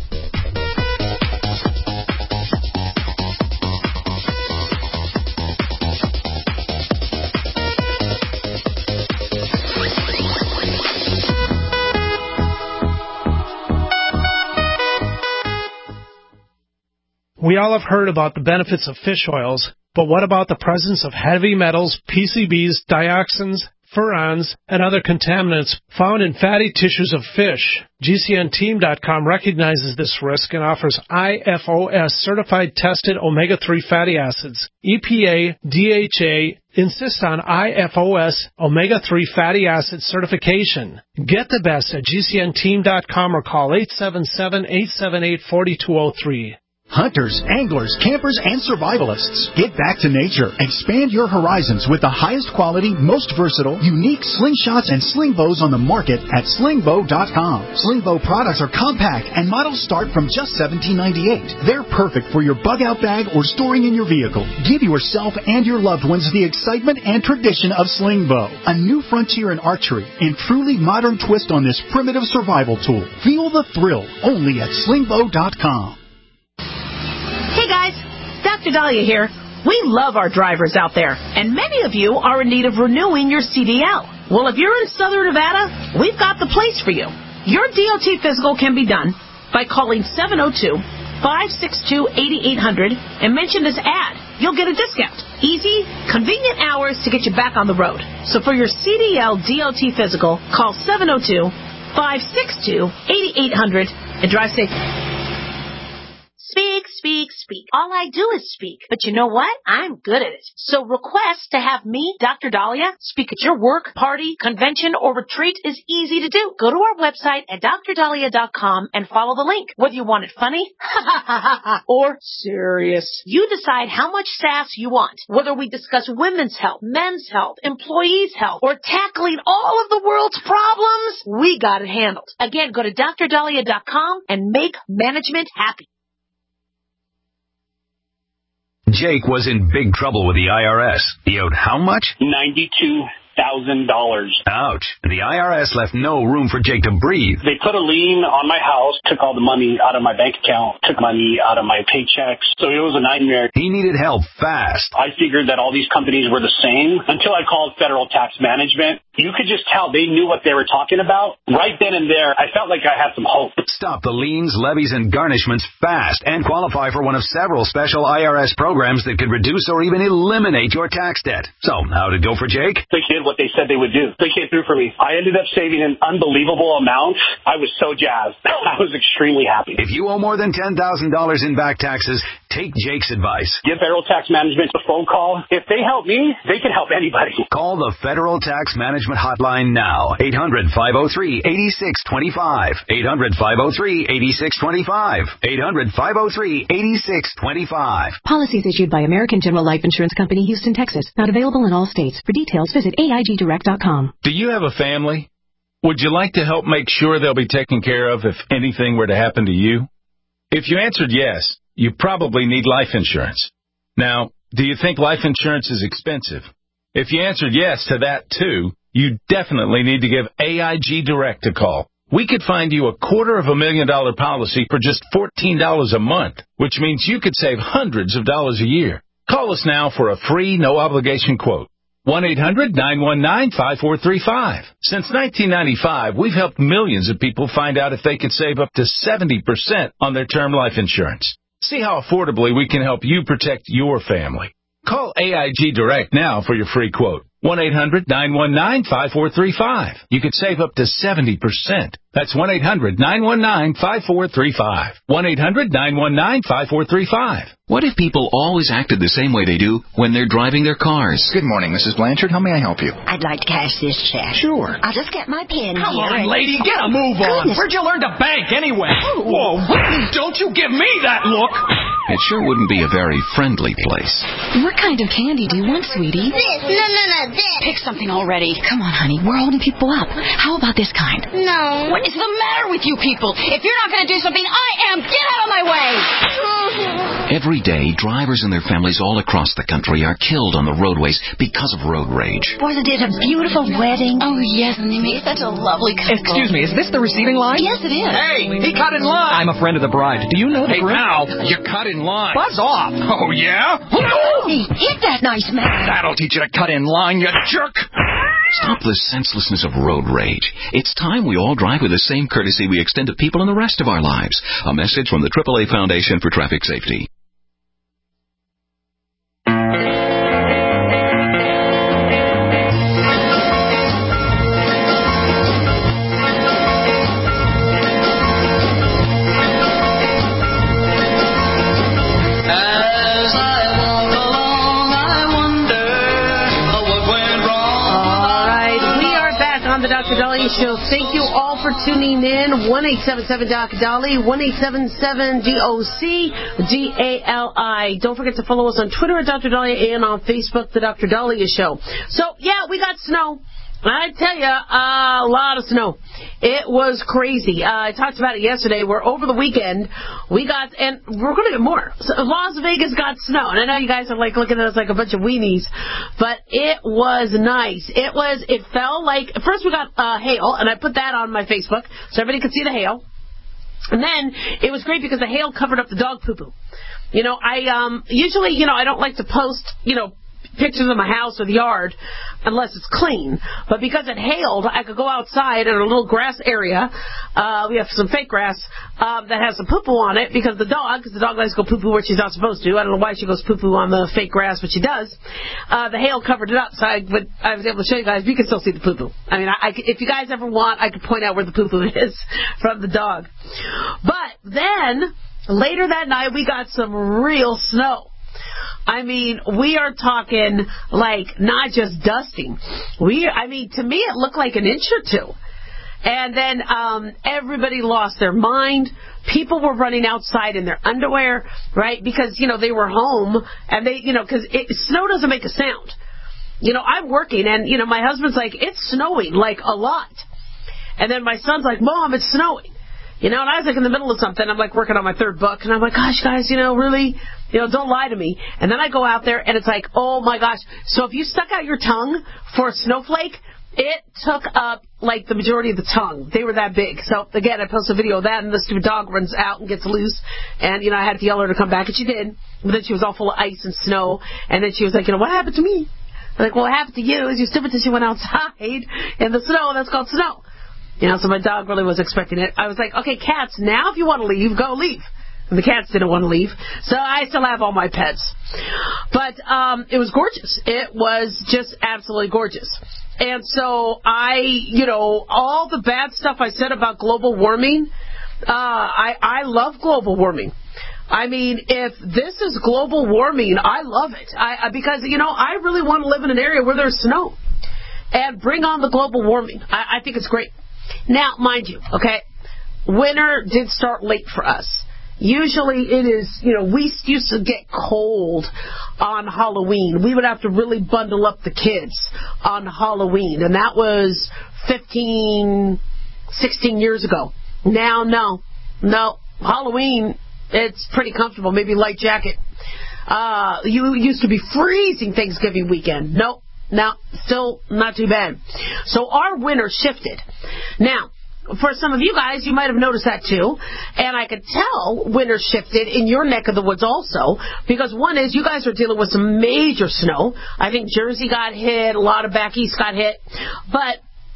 Speaker 17: We all have heard about the benefits of fish oils, but what about the presence of heavy metals, P C Bs, dioxins, furans, and other contaminants found in fatty tissues of fish? G C N team dot com recognizes this risk and offers I F O S certified tested omega three fatty acids. E P A, D H A insist on I F O S omega three fatty acid certification. Get the best at G C N team dot com or call eight seven seven, eight seven eight, four two zero three.
Speaker 18: Hunters, anglers, campers, and survivalists. Get back to nature. Expand your horizons with the highest quality, most versatile, unique slingshots and sling bows on the market at sling bow dot com. Sling bow products are compact and models start from just seventeen ninety-eight. They're perfect for your bug out bag or storing in your vehicle. Give yourself and your loved ones the excitement and tradition of sling bow. A new frontier in archery and truly modern twist on this primitive survival tool. Feel the thrill only at sling bow dot com.
Speaker 3: Hey guys, Doctor Dahlia here.
Speaker 4: We love our drivers out there, and many of you are in need of renewing your C D L. Well, if you're in Southern Nevada, we've got the place for you. Your D O T physical can be done by calling seven oh two, five six two, eight eight hundred and mention this ad. You'll get a discount. Easy, convenient hours to get you back on the road. So for your C D L D O T physical, call seven oh two, five six two, eight eight hundred and drive safe. Speak, speak, speak. All I do is speak. But you know what? I'm good at it. So request to have me, Doctor Dahlia, speak at your work, party, convention, or retreat is easy to do. Go to our website at dr dahlia dot com and follow the link. Whether you want it funny or serious, you decide how much sass you want. Whether we discuss women's health, men's health, employees' health, or tackling all of the world's problems, we got it handled. Again, go to dr dahlia dot com and make management happy.
Speaker 19: Jake was in big trouble with the I R S. He owed how much?
Speaker 20: ninety-two thousand dollars.
Speaker 19: Ouch. The I R S left no room for Jake to breathe.
Speaker 20: They put a lien on my house, took all the money out of my bank account, took money out of my paychecks. So it was a nightmare.
Speaker 19: He needed help fast.
Speaker 20: I figured that all these companies were the same until I called Federal Tax Management. You could just tell they knew what they were talking about. Right then and there, I felt like I had some hope.
Speaker 19: Stop the liens, levies, and garnishments fast and qualify for one of several special I R S programs that could reduce or even eliminate your tax debt. So, how'd it go for Jake?
Speaker 20: They did what they said they would do. They came through for me. I ended up saving an unbelievable amount. I was so jazzed. I was extremely happy.
Speaker 19: If you owe more than ten thousand dollars in back taxes, take Jake's advice.
Speaker 20: Give Federal Tax Management a phone call. If they help me, they can help anybody.
Speaker 19: Call the Federal Tax Management Hotline now. eight hundred, five oh three, eight six two five. eight hundred, five oh three, eight six two five. eight hundred, five oh three, eight six two five.
Speaker 5: Policies issued by American General Life Insurance Company, Houston, Texas. Not available in all states. For details, visit A I G direct dot com.
Speaker 21: Do you have a family? Would you like to help make sure they'll be taken care of if anything were to happen to you? If you answered yes, you probably need life insurance. Now, do you think life insurance is expensive? If you answered yes to that too, you definitely need to give A I G Direct a call. We could find you a quarter of a million dollar policy for just fourteen dollars a month, which means you could save hundreds of dollars a year. Call us now for a free, no-obligation quote. one eight hundred, nine one nine, five four three five. Since nineteen ninety-five, we've helped millions of people find out if they could save up to seventy percent on their term life insurance. See how affordably we can help you protect your family. Call A I G Direct now for your free quote. one eight hundred, nine one nine, five four three five. You could save up to seventy percent. That's one eight hundred, nine one nine, five four three five. one eight hundred, nine one nine, five four three five.
Speaker 1: What if people always acted the same way they do when they're driving their cars?
Speaker 22: Good morning, Missus Blanchard. How may I help you?
Speaker 23: I'd like to cash this check.
Speaker 22: Sure.
Speaker 23: I'll just get my pen
Speaker 24: Come
Speaker 23: here.
Speaker 24: on,
Speaker 23: and...
Speaker 24: lady, get a move on.
Speaker 23: Goodness.
Speaker 24: Where'd you learn to bank anyway? Whoa, don't you give me that look.
Speaker 1: It sure wouldn't be a very friendly place.
Speaker 5: What kind of candy do you want, sweetie?
Speaker 23: This. No, no, no, this.
Speaker 5: Pick something already. Come on, honey. We're holding people up. How about this kind?
Speaker 23: No.
Speaker 5: What is the matter with you people? If you're not going to do something, I am. Get out of my way.
Speaker 1: Every day, drivers and their families all across the country are killed on the roadways because of road rage.
Speaker 23: Wasn't it a beautiful wedding?
Speaker 5: Oh, yes, and they made such a lovely couple.
Speaker 24: Excuse me, is this the receiving line?
Speaker 5: Yes, it is.
Speaker 24: Hey, he cut in line.
Speaker 22: I'm a friend of the bride. Do you know the
Speaker 24: Hey,
Speaker 22: bride?
Speaker 24: pal, you cut in line. Buzz off. Oh, yeah?
Speaker 23: Hey, hit that nice man.
Speaker 24: That'll teach you to cut in line, you jerk.
Speaker 1: Stop the senselessness of road rage. It's time we all drive with the same courtesy we extend to people in the rest of our lives. A message from the triple A Foundation for Traffic Safety.
Speaker 3: Doctor Dolly Show. Thank you all for tuning in. one eight seven seven Doc Dolly, one eight seven seven D O C D A L I. Don't forget to follow us on Twitter at Doctor Dolly and on Facebook, The Doctor Dolly Show. So, yeah, we got snow. I tell you, uh, a lot of snow. It was crazy. Uh, I talked about it yesterday, where over the weekend, we got, and we're going to get more. So Las Vegas got snow. And I know you guys are like looking at us like a bunch of weenies, but it was nice. It was, it felt like, first we got uh, hail, and I put that on my Facebook so everybody could see the hail. And then it was great because the hail covered up the dog poo-poo. You know, I um usually, you know, I don't like to post, you know, pictures of my house or the yard unless it's clean. But because it hailed, I could go outside in a little grass area. Uh, we have some fake grass uh, that has some poo-poo on it because the dog, because the dog likes to go poo-poo where she's not supposed to. I don't know why she goes poo-poo on the fake grass, but she does. Uh, the hail covered it up, so I, would, I was able to show you guys. You can still see the poo-poo. I mean, I, I, if you guys ever want, I could point out where the poo-poo is from the dog. But then, later that night, we got some real snow. I mean, we are talking like not just dusting. We, I mean, to me, it looked like an inch or two. And then um, everybody lost their mind. People were running outside in their underwear, right? Because, you know, they were home and they, you know, because snow doesn't make a sound. You know, I'm working and, you know, my husband's like, it's snowing, like a lot. And then my son's like, Mom, it's snowing. You know, and I was like in the middle of something. I'm like working on my third book. And I'm like, gosh, guys, you know, really, you know, don't lie to me. And then I go out there and it's like, oh my gosh. So if you stuck out your tongue for a snowflake, it took up like the majority of the tongue. They were that big. So again, I posted a video of that and the stupid dog runs out and gets loose. And, you know, I had to yell her to come back and she did. But then she was all full of ice and snow. And then she was like, you know, what happened to me? I'm like, well, what happened to you is you stupid that she went outside in the snow. That's called snow. You know, so my dog really was expecting it. I was like, okay, cats, now if you want to leave, go leave. And the cats didn't want to leave. So I still have all my pets. But um, it was gorgeous. It was just absolutely gorgeous. And so I, you know, all the bad stuff I said about global warming, uh, I, I love global warming. I mean, if this is global warming, I love it. I, because, you know, I really want to live in an area where there's snow. And bring on the global warming. I, I think it's great. Now, mind you, okay, winter did start late for us. Usually it is, you know, we used to get cold on Halloween. We would have to really bundle up the kids on Halloween. And that was fifteen, sixteen years ago. Now, no, no, Halloween, it's pretty comfortable, maybe light jacket. Uh, you used to be freezing Thanksgiving weekend. Nope. Now, still not too bad. So our winter shifted. Now, for some of you guys, you might have noticed that too. And I could tell winter shifted in your neck of the woods also. Because one is you guys are dealing with some major snow. I think Jersey got hit. A lot of back east got hit. But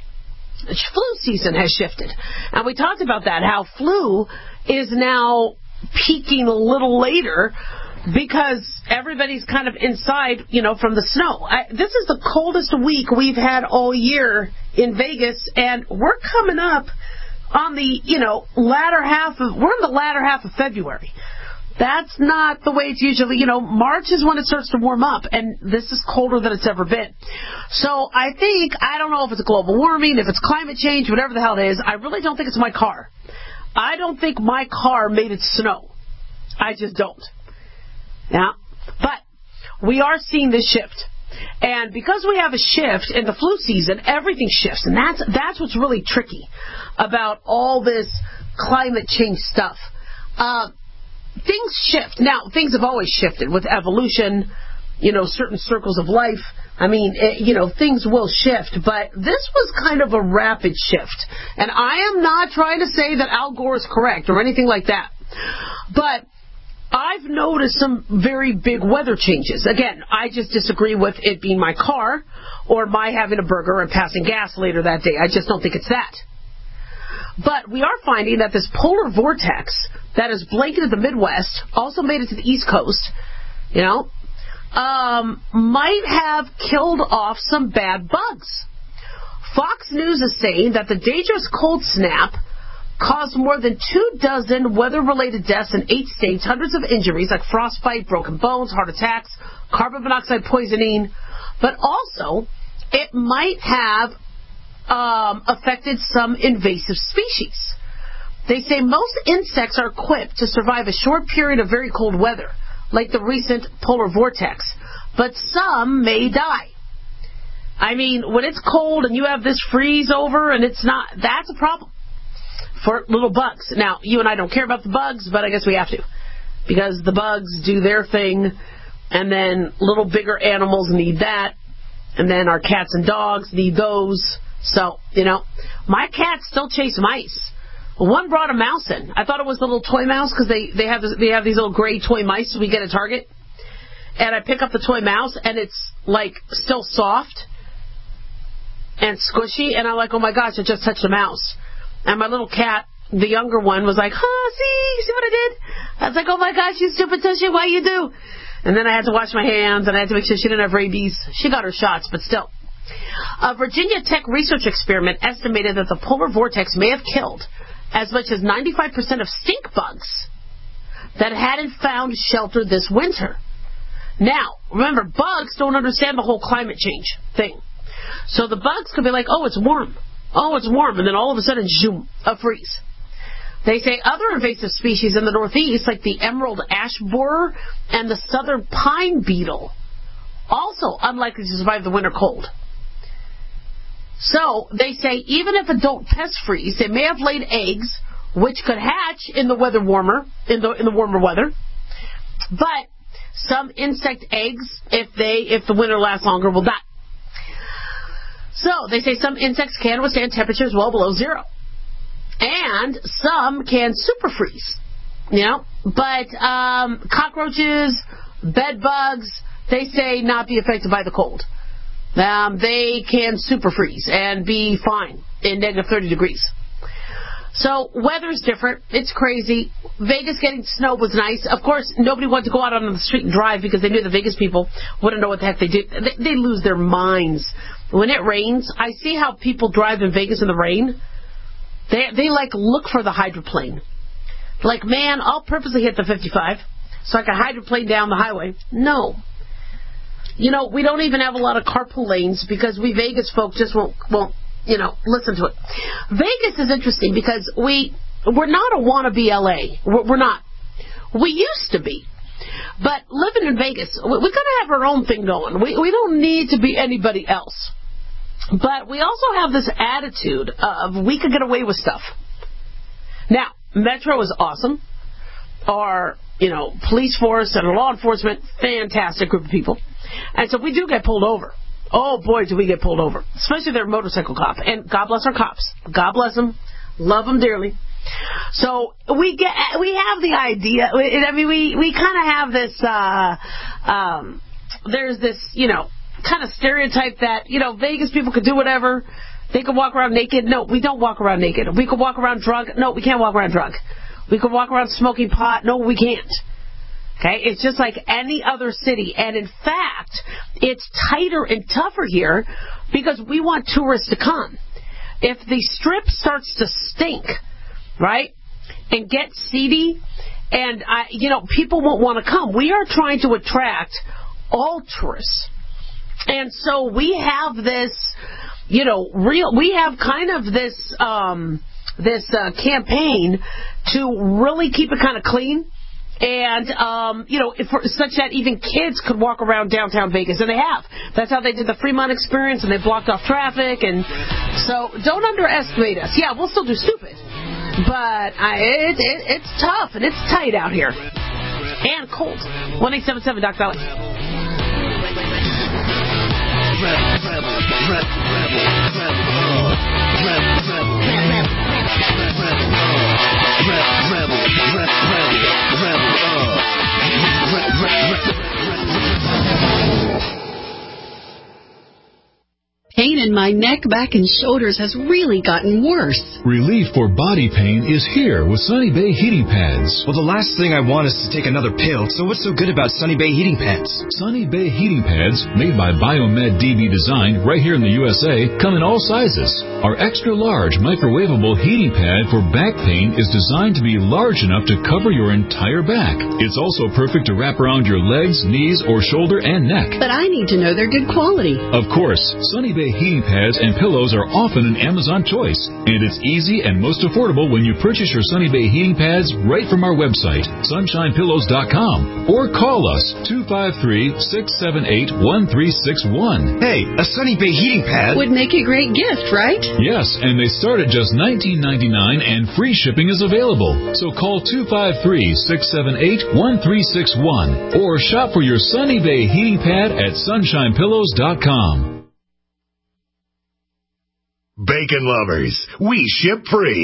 Speaker 3: flu season has shifted. And we talked about that, how flu is now peaking a little later because everybody's kind of inside, you know, from the snow. I, this is the coldest week we've had all year in Vegas, and we're coming up on the, you know, latter half of, we're in the latter half of February. That's not the way it's usually, you know, March is when it starts to warm up, and this is colder than it's ever been. So I think, I don't know if it's global warming, if it's climate change, whatever the hell it is, I really don't think it's my car. I don't think my car made it snow. I just don't. Yeah, but we are seeing this shift. And because we have a shift in the flu season, everything shifts. And that's that's what's really tricky about all this climate change stuff. Uh, things shift. Now, things have always shifted with evolution, you know, certain circles of life. I mean, it, you know, things will shift. But this was kind of a rapid shift. And I am not trying to say that Al Gore is correct or anything like that. But I've noticed some very big weather changes. Again, I just disagree with it being my car or my having a burger and passing gas later that day. I just don't think it's that. But we are finding that this polar vortex that has blanketed the Midwest, also made it to the East Coast, you know, um, might have killed off some bad bugs. Fox News is saying that the dangerous cold snap caused more than two dozen weather-related deaths in eight states, hundreds of injuries like frostbite, broken bones, heart attacks, carbon monoxide poisoning, but also it might have um, affected some invasive species. They say most insects are equipped to survive a short period of very cold weather, like the recent polar vortex, but some may die. I mean, when it's cold and you have this freeze over and it's not, that's a problem for little bugs. Now, you and I don't care about the bugs, but I guess we have to, because the bugs do their thing, and then little bigger animals need that, and then our cats and dogs need those. So, you know, my cats still chase mice. One brought a mouse in. I thought it was a little toy mouse because they, they, have this, they have these little gray toy mice we get at Target. And I pick up the toy mouse, and it's, like, still soft and squishy. And I'm like, oh, my gosh, I just touched a mouse. And my little cat, the younger one, was like, huh, see? See what I did? I was like, oh, my gosh, you stupid Tushy, why you do? And then I had to wash my hands, and I had to make sure she didn't have rabies. She got her shots, but still. A Virginia Tech research experiment estimated that the polar vortex may have killed as much as ninety-five percent of stink bugs that hadn't found shelter this winter. Now, remember, bugs don't understand the whole climate change thing. So the bugs could be like, oh, it's warm. Oh, it's warm. And then all of a sudden, zoom, a freeze. They say other invasive species in the Northeast, like the emerald ash borer and the southern pine beetle, also unlikely to survive the winter cold. So they say even if adult pests freeze, they may have laid eggs, which could hatch in the weather warmer, in the in the warmer weather. But some insect eggs, if they if the winter lasts longer, will die. So they say some insects can withstand temperatures well below zero, and some can super freeze. You know, but um, cockroaches, bed bugs, they say not be affected by the cold. Um, they can super freeze and be fine in negative thirty degrees. So weather's different. It's crazy. Vegas getting snow was nice. Of course, nobody wanted to go out on the street and drive because they knew the Vegas people wouldn't know what the heck they do. They, they lose their minds. When it rains, I see how people drive in Vegas in the rain. They, they like, look for the hydroplane. Like, man, I'll purposely hit the fifty-five so I can hydroplane down the highway. No. You know, we don't even have a lot of carpool lanes because we Vegas folk just won't, won't, you know, listen to it. Vegas is interesting because we, we're not a wannabe L A. We're, we're not. We used to be. But living in Vegas, we, we kind of have our own thing going. We, we don't need to be anybody else. But we also have this attitude of we could get away with stuff. Now, Metro is awesome. Our, you know, police force and our law enforcement, fantastic group of people. And so we do get pulled over. Oh, boy, do we get pulled over. Especially their motorcycle cop. And God bless our cops. God bless them. Love them dearly. So we get, we have the idea. I mean, we, we kind of have this, uh, um, there's this, you know, kind of stereotype that, you know, Vegas people could do whatever. They could walk around naked. No, we don't walk around naked. We could walk around drunk. No, we can't walk around drunk. We could walk around smoking pot. No, we can't. Okay, it's just like any other city. And in fact, it's tighter and tougher here because we want tourists to come. If the strip starts to stink, right, and get seedy, and, I, you know, people won't want to come. We are trying to attract all tourists. And so we have this, you know, real, we have kind of this, um, this uh, campaign to really keep it kind of clean. And, um, you know, if, such that even kids could walk around downtown Vegas, and they have. That's how they did the Fremont experience, and they blocked off traffic. And so don't underestimate us. Yeah, we'll still do stupid. But I, it, it, it's tough, and it's tight out here. And cold. one eight seven seven Doc Dolly.
Speaker 6: Pain in my neck, back, and shoulders has really gotten worse.
Speaker 7: Relief for body pain is here with Sunny Bay Heating Pads.
Speaker 8: Well, the last thing I want is to take another pill, so what's so good about Sunny Bay Heating Pads?
Speaker 7: Sunny Bay Heating Pads, made by Biomed D B Design right here in the U S A, come in all sizes. Our extra-large microwavable heating pad for back pain is designed to be large enough to cover your entire back. It's also perfect to wrap around your legs, knees, or shoulder and neck.
Speaker 6: But I need to know they're good quality.
Speaker 7: Of course, Sunny Bay heating pads and pillows are often an Amazon choice, and it's easy and most affordable when you purchase your Sunny Bay heating pads right from our website, sunshine pillows dot com, or call us two five three, six seven eight, one three six one.
Speaker 8: Hey, a Sunny Bay heating pad
Speaker 6: would make a great gift, right?
Speaker 7: Yes, and they start at just nineteen ninety-nine, and free shipping is available. So call two five three, six seven eight, one three six one or shop for your Sunny Bay heating pad at sunshine pillows dot com.
Speaker 11: Bacon lovers, we ship free.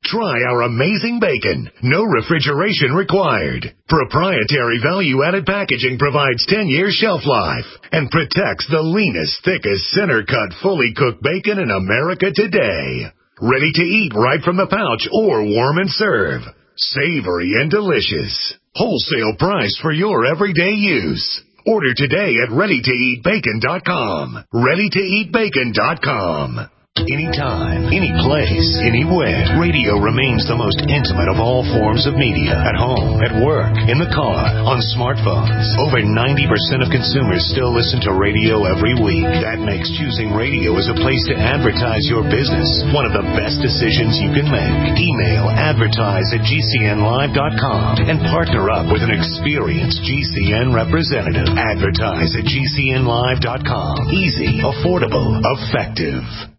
Speaker 9: Try our amazing bacon. No refrigeration required. Proprietary value-added packaging provides ten years shelf life and protects the leanest, thickest, center-cut, fully cooked bacon in America today. Ready to eat right from the pouch or warm and serve. Savory and delicious. Wholesale price for your everyday use. Order today at ready to eat bacon dot com. ready to eat bacon dot com. Anytime, any place, anywhere, radio remains the most intimate of all forms of media. At home, at work, in the car, on smartphones. Over ninety percent of consumers still listen to radio every week. That makes choosing radio as a place to advertise your business one of the best decisions you can make. Email advertise at G C N live dot com and partner up with an experienced G C N representative. Advertise at G C N live dot com. Easy, affordable, effective.